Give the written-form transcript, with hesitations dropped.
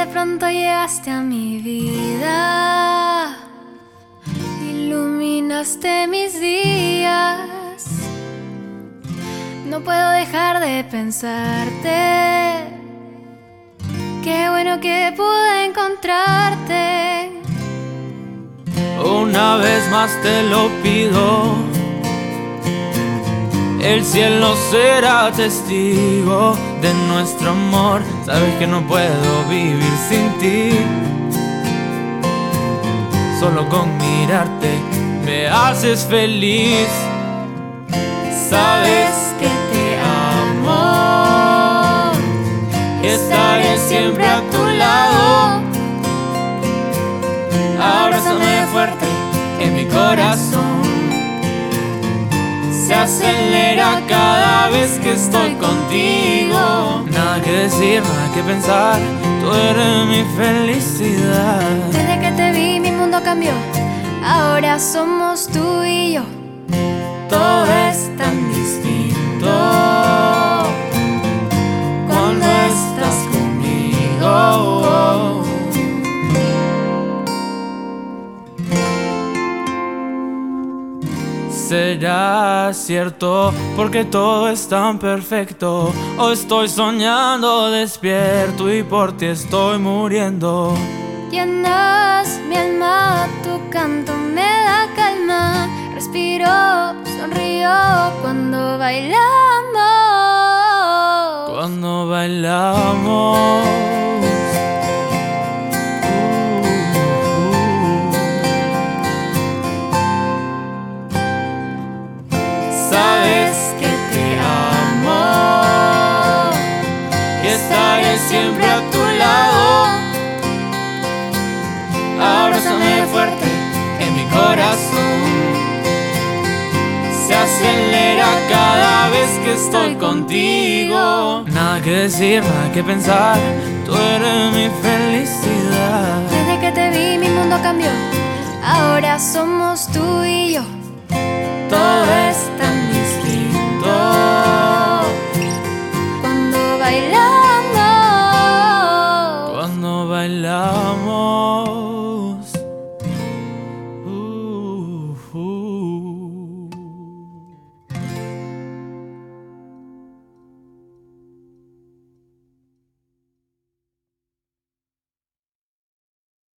de pronto llegaste a mi vida, iluminaste mis días. No puedo dejar de pensarte. Qué bueno que pude encontrarte. Una vez más te lo pido, el cielo será testigo de nuestro amor. Sabes que no puedo vivir sin ti. Solo con mirarte me haces feliz. Sabes que te amo y estaré siempre a tu lado. Abrázame fuerte, que mi corazón se acelera cada vez que estoy contigo. Nada que decir, nada que pensar, tú eres mi felicidad. Desde que te vi mi mundo cambió, ahora somos tú y yo. Todo es tan distinto cuando estás conmigo. Será cierto porque todo es tan perfecto, o estoy soñando despierto y por ti estoy muriendo. Llenas mi alma, tu canto me da calma. Respiro, sonrío cuando bailamos. Cuando bailamos. Sabes que te amo y estaré siempre a tu lado. Abrázame fuerte, que mi corazón se acelera cada vez que estoy contigo. Nada que decir, nada que pensar, tú eres mi felicidad. Desde que te vi mi mundo cambió, ahora somos tú y yo. Todo